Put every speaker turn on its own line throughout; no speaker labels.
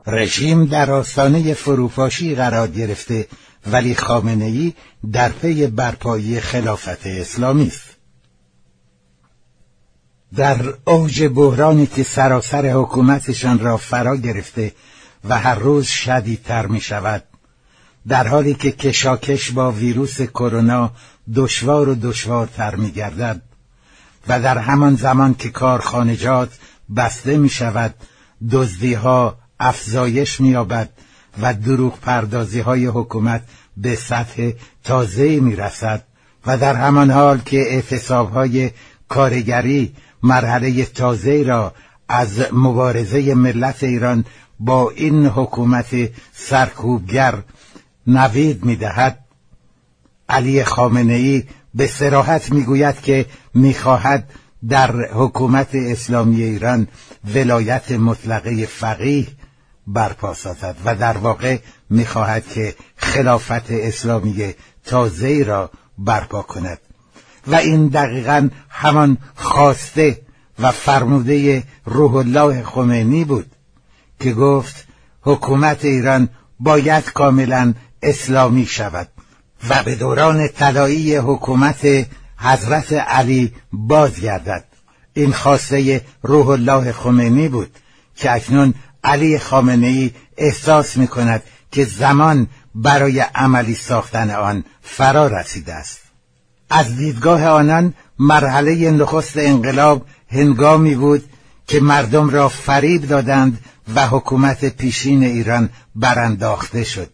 رژیم در آستانه فروپاشی قرار گرفته، ولی خامنه‌ای در پی برپایی خلافت اسلامی است. در اوج بحرانی که سراسر حکومتشان را فرا گرفته و هر روز شدیدتر می شود، در حالی که کشاکش با ویروس کرونا دشوار و دشوارتر می گردد و در همان زمان که کارخانجات بسته می شود، دزدی‌ها افزایش می یابد و دروغ پردازی های حکومت به سطح تازه‌ای می رسد و در همان حال که اعتصاب های کارگری مرحله تازه‌ای را از مبارزه ملت ایران با این حکومت سرکوبگر نوید می‌دهد، علی خامنه‌ای به صراحت می‌گوید که می‌خواهد در حکومت اسلامی ایران ولایت مطلقه فقیه برپا سازد و در واقع می‌خواهد که خلافت اسلامی تازه‌ای را برپا کند و این دقیقاً همان خواسته و فرموده روح الله خمینی بود که گفت حکومت ایران باید کاملاً اسلامی شود و به دوران طلایی حکومت حضرت علی بازگردد. این خواسته روح الله خمینی بود که اکنون علی خامنه‌ای احساس می‌کند که زمان برای عملی ساختن آن فرا رسیده است. از دیدگاه آنان مرحله نخست انقلاب هنگامی بود که مردم را فریب دادند و حکومت پیشین ایران برانداخته شد.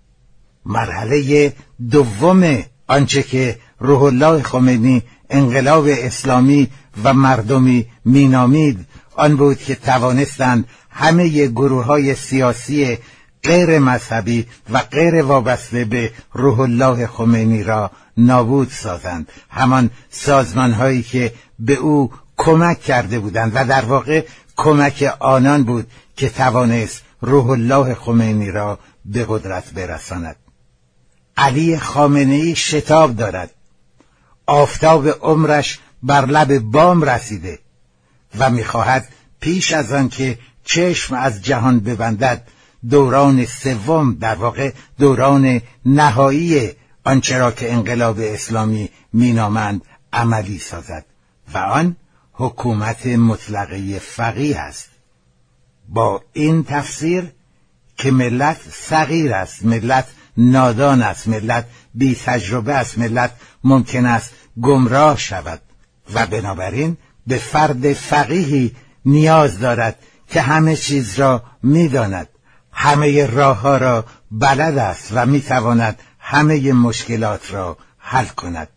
مرحله دوم آنچه که روح الله خمینی انقلاب اسلامی و مردمی مینامید آن بود که توانستند همه گروه‌های سیاسی غیر مذهبی و غیر وابسته به روح الله خمینی را نابود سازند، همان سازمان‌هایی که به او کمک کرده بودند و در واقع کمک آنان بود که توانست روح الله خمینی را به قدرت برساند. علی خامنه‌ای شتاب دارد، آفتاب عمرش بر لب بام رسیده و می‌خواهد پیش از آن که چشم از جهان ببندد دوران سوم، در واقع دوران نهایی آنچه را که انقلاب اسلامی مینامند عملی سازد و آن حکومت مطلقه فقیه است. با این تفسیر که ملت صغیر است، ملت نادان است، ملت بی تجربه است، ملت ممکن است گمراه شود و بنابراین به فرد فقیهی نیاز دارد که همه چیز را می‌داند، همه راه‌ها را بلد است و می‌تواند همه مشکلات را حل کند.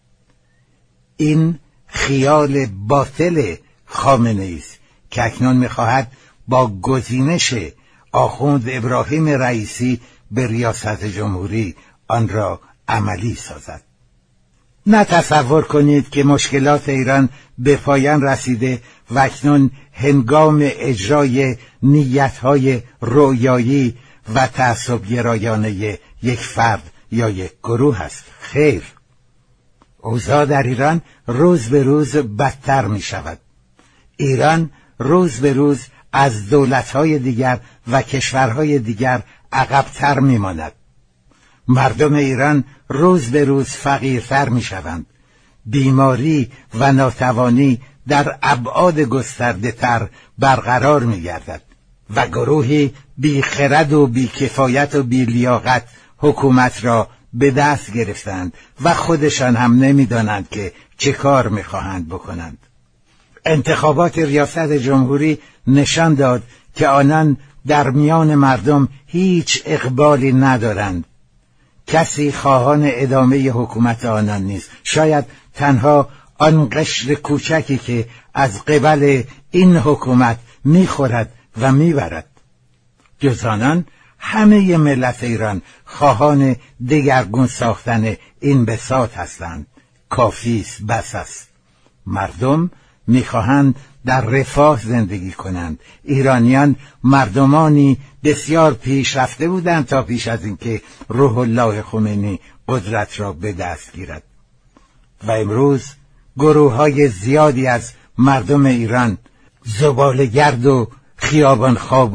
این خیال باطل خامنه‌ای است که اکنون می‌خواهد با گزینش آخوند ابراهیم رئیسی به ریاست جمهوری آن را عملی سازد. نه تصور کنید که مشکلات ایران به پایان رسیده و اکنون هنگام اجرای نیت‌های رویایی و تعصب‌گرایانه یک فرد یا یک گروه است. خیر، اوضاع در ایران روز به روز بدتر می شود. ایران روز به روز از دولت‌های دیگر و کشورهای دیگر عقب‌تر می ماند. مردم ایران روز به روز فقیرتر می شوند. بیماری و ناتوانی در ابعاد گسترده تر برقرار می گردد و گروهی بی خرد و بی کفایت و بی لیاقت حکومت را به دست گرفتند و خودشان هم نمی دانند که چه کار می خواهند بکنند. انتخابات ریاست جمهوری نشان داد که آنان در میان مردم هیچ اقبالی ندارند. کسی خواهان ادامه حکومت آنان نیست. شاید تنها آن قشر کوچکی که از قبل این حکومت میخورد و میبرد. جز آنان همه ملت ایران خواهان دگرگون ساختن این بساط هستند. کافی است، بس است. مردم میخواهند در رفاه زندگی کنند. ایرانیان مردمانی بسیار پیشرفته بودند تا پیش از اینکه روح الله خمینی قدرت را به دست گیرد و امروز گروه‌های زیادی از مردم ایران زباله‌گرد و خیابانخواب و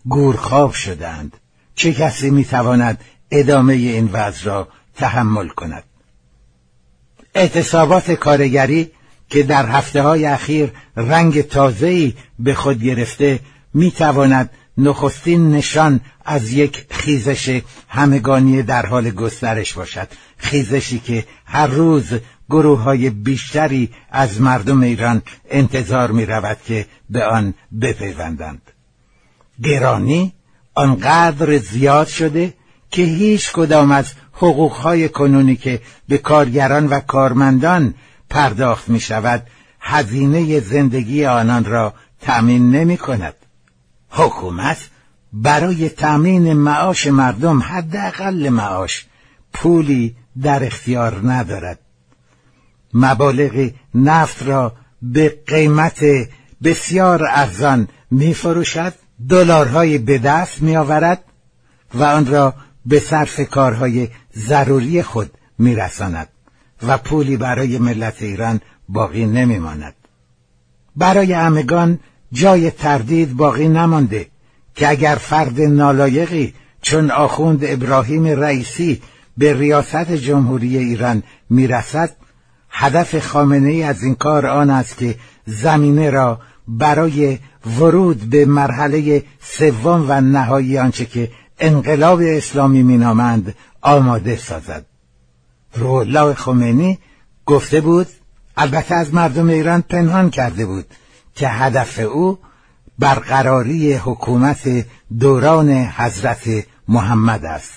گورخواب شدند. چه کسی میتواند ادامه این وضع را تحمل کند؟ اعتصابات کارگری که در هفته‌های اخیر رنگ تازه‌ای به خود گرفته میتواند نخستین نشان از یک خیزش همگانی در حال گسترش باشد، خیزشی که هر روز گروه‌های بیشتری از مردم ایران انتظار می‌رود که به آن بپیوندند. گرانی آنقدر زیاد شده که هیچ کدام از حقوق‌های کنونی که به کارگران و کارمندان پرداخت می‌شود هزینه زندگی آنان را تأمین نمی‌کند. حکومت برای تأمین معاش مردم، حداقل معاش، پولی در اختیار ندارد. مبالغ نفت را به قیمت بسیار ارزان می‌فروشد، دلارهای به دست می‌آورد و آن را به صرف کارهای ضروری خود می‌رساند و پولی برای ملت ایران باقی نمی‌ماند. برای همگان جای تردید باقی نمانده که اگر فرد نالایقی چون آخوند ابراهیم رئیسی به ریاست جمهوری ایران میرسد، هدف خامنه‌ای از این کار آن است که زمینه را برای ورود به مرحله سوم و نهایی آنچه که انقلاب اسلامی مینامند آماده سازد. روح‌الله خمینی گفته بود، البته از مردم ایران پنهان کرده بود، که هدف او برقراری حکومت دوران حضرت محمد است،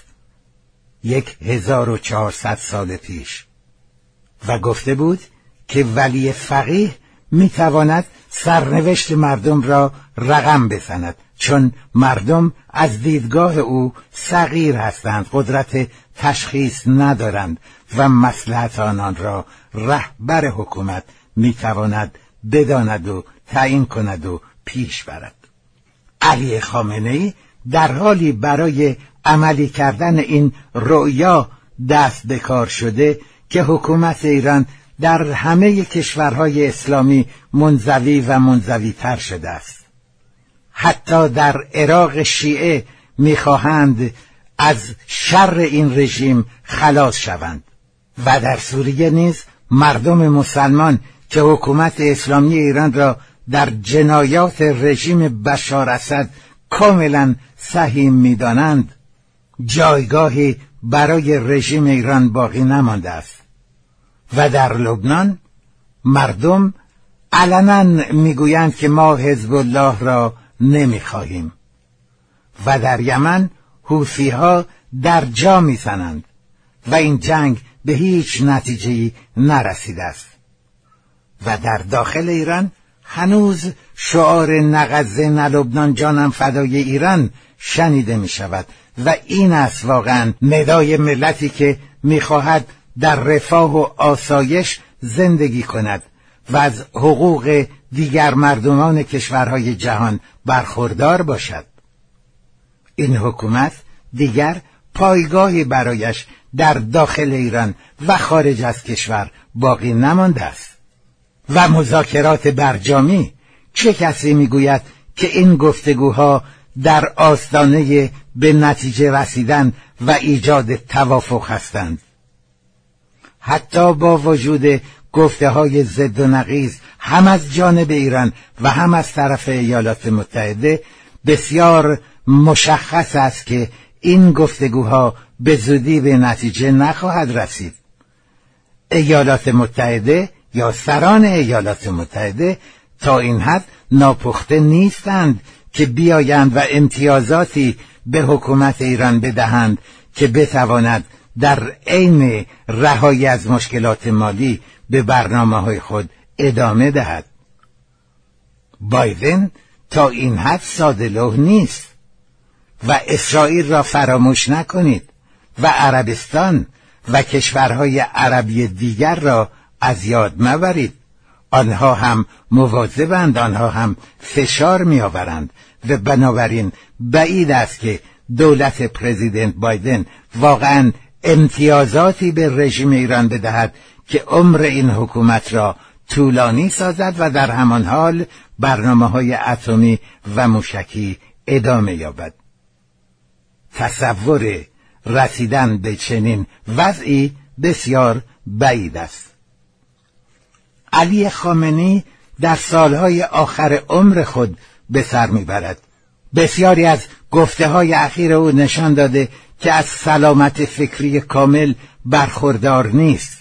1400 سال پیش، و گفته بود که ولی فقیه میتواند سرنوشت مردم را رقم بزند، چون مردم از دیدگاه او صغیر هستند، قدرت تشخیص ندارند و مصلحت آنان را رهبر حکومت میتواند بداند و تعیین کند و پیش برد. علی خامنه‌ای در حالی برای عملی کردن این رؤیا دست به کار شده که حکومت ایران در همه کشورهای اسلامی منزوی و منزوی تر شده است. حتی در عراق شیعه میخواهند از شر این رژیم خلاص شوند و در سوریه نیز مردم مسلمان که حکومت اسلامی ایران را در جنایات رژیم بشار اسد کاملا سهیم می‌دانند، جایگاهی برای رژیم ایران باقی نمانده است. و در لبنان مردم علنا میگویند که ما حزب الله را نمیخواهیم و در یمن حوثی‌ها در جا میزنند و این جنگ به هیچ نتیجه‌ای نرسیده است. و در داخل ایران هنوز شعار نغزه نه لبنان جانم فدای ایران شنیده می شود و این است واقعا ندای ملتی که می خواهد در رفاه و آسایش زندگی کند و از حقوق دیگر مردمان کشورهای جهان برخوردار باشد. این حکومت دیگر پایگاهی برایش در داخل ایران و خارج از کشور باقی نمانده است. و مذاکرات برجامی، چه کسی میگوید که این گفتگوها در آستانه به نتیجه رسیدن و ایجاد توافق هستند؟ حتی با وجود گفته‌های ضد و نقیض هم از جانب ایران و هم از طرف ایالات متحده، بسیار مشخص است که این گفتگوها به زودی به نتیجه نخواهد رسید. ایالات متحده یا سران ایالات متحده تا این حد ناپخته نیستند که بیایند و امتیازاتی به حکومت ایران بدهند که بتواند در عین رهایی از مشکلات مالی به برنامه‌های خود ادامه دهد. بایدن تا این حد ساده‌لوح نیست و اسرائیل را فراموش نکنید و عربستان و کشورهای عربی دیگر را از یاد مبرید. آنها هم مواظبند، آنها هم فشار می‌آورند و بنابراین بعید است که دولت پرزیدنت بایدن واقعاً امتیازاتی به رژیم ایران بدهد که عمر این حکومت را طولانی سازد و در همان حال برنامه‌های اتمی و موشکی ادامه یابد. تصور رسیدن به چنین وضعی بسیار بعید است. علی خامنه‌ای در سالهای آخر عمر خود به سر میبرد. بسیاری از گفته‌های اخیر او نشان داده که از سلامت فکری کامل برخوردار نیست.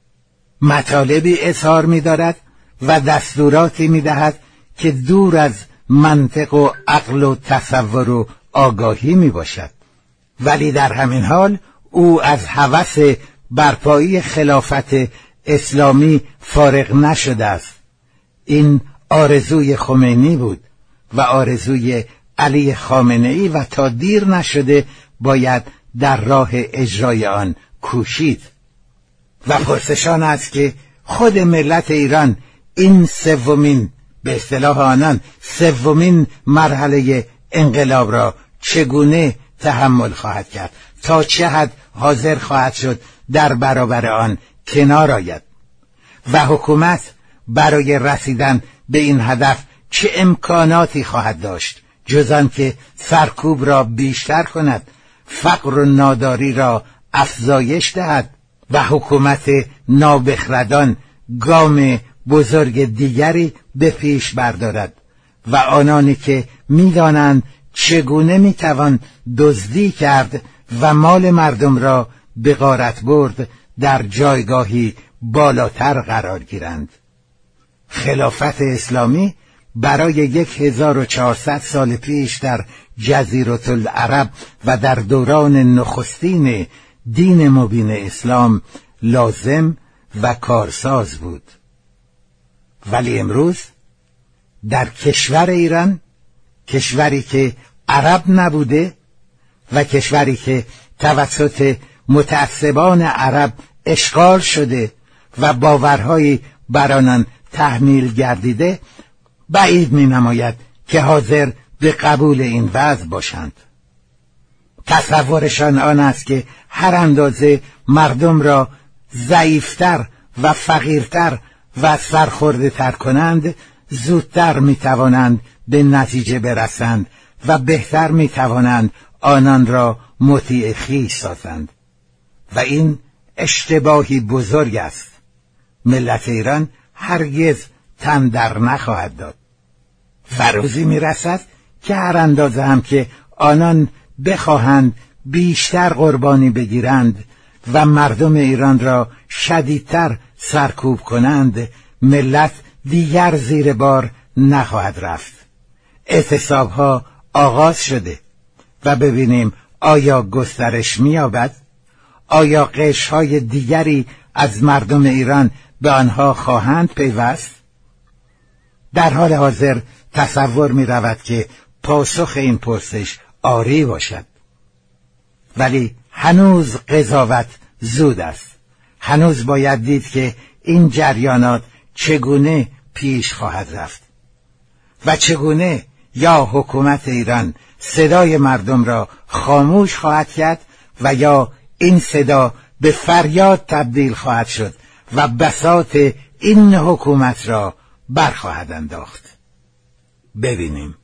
مطالبی اظهار می‌دارد و دستوراتی می‌دهد که دور از منطق و عقل و تصور و آگاهی میباشد. ولی در همین حال او از هوس برپایی خلافت اسلامی فارغ نشده است. این آرزوی خمینی بود و آرزوی علی خامنه‌ای و تا دیر نشده باید در راه اجرای آن کوشید. و پرسشان است که خود ملت ایران این سومین، به اصطلاح آنان سومین مرحله انقلاب را چگونه تحمل خواهد کرد؟ تا چه حد حاضر خواهد شد در برابر آن کنار آید؟ و حکومت برای رسیدن به این هدف چه امکاناتی خواهد داشت جز آن که سرکوب را بیشتر کند، فقر و ناداری را افزایش دهد و حکومت نابخردان گام بزرگ دیگری به پیش بردارد و آنانی که می‌دانند چگونه میتوان دزدی کرد و مال مردم را به غارت برد در جایگاهی بالاتر قرار گیرند. خلافت اسلامی برای 1400 سال پیش در جزیره العرب و در دوران نخستین دین مبین اسلام لازم و کارساز بود. ولی امروز در کشور ایران، کشوری که عرب نبوده و کشوری که توسط متعصبان عرب اشغال شده و باورهایی بر آنان تحمیل گردیده، بعید می نماید که حاضر به قبول این وضع باشند. تصورشان آن است که هر اندازه مردم را ضعیفتر و فقیرتر و سرخورده تر کنند، زودتر می توانند به نتیجه برسند و بهتر می توانند آنان را مطیع خویش سازند. و این اشتباهی بزرگ است. ملت ایران هرگز تن در نخواهد داد. و روزی می رسد که هر اندازه هم که آنان بخواهند بیشتر قربانی بگیرند و مردم ایران را شدیدتر سرکوب کنند، ملت دیگر زیر بار نخواهد رفت. اعتصاب‌ها آغاز شده و ببینیم آیا گسترش می‌یابد؟ آیا قشرهای دیگری از مردم ایران به آنها خواهند پیوست؟ در حال حاضر تصور می‌رود که پاسخ این پرسش آری باشد. ولی هنوز قضاوت زود است. هنوز باید دید که این جریانات چگونه پیش خواهد رفت و چگونه یا حکومت ایران صدای مردم را خاموش خواهد کرد و یا این صدا به فریاد تبدیل خواهد شد و بساط این حکومت را برخواهد انداخت. ببینیم.